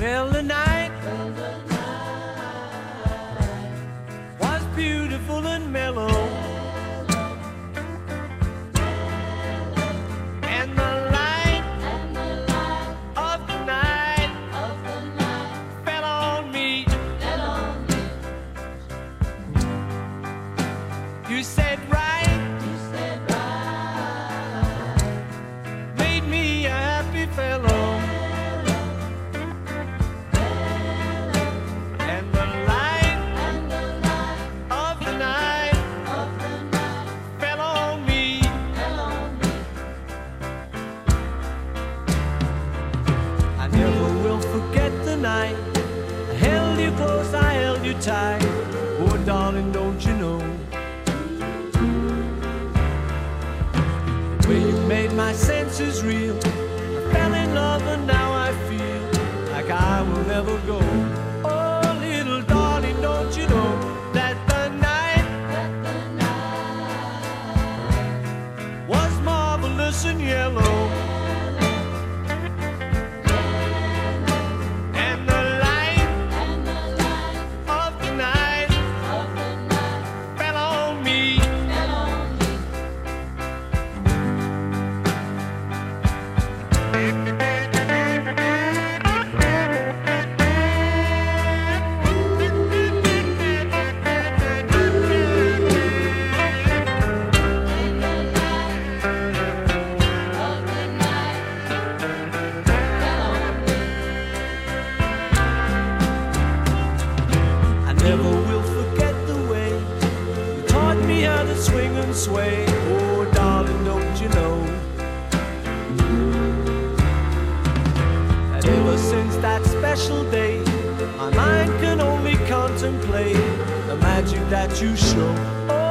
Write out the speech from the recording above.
Well, the night was beautiful and mellow, and the light of the night fell on me. You said right, made me a happy fellow. And the light of the night fell on me. I never will forget the night I held you close, I held you tight. Oh, darling, don't you know? Where you made my senses real, I fell in love and now I feel like I will never go. Oh, little darling, don't you know that the night was marvelous and yellow, and the light of the night fell on me. I never will forget the way you taught me how to swing and sway. Oh, darling, don't you know that ever since that special day, my mind can only contemplate the magic that you show. Oh,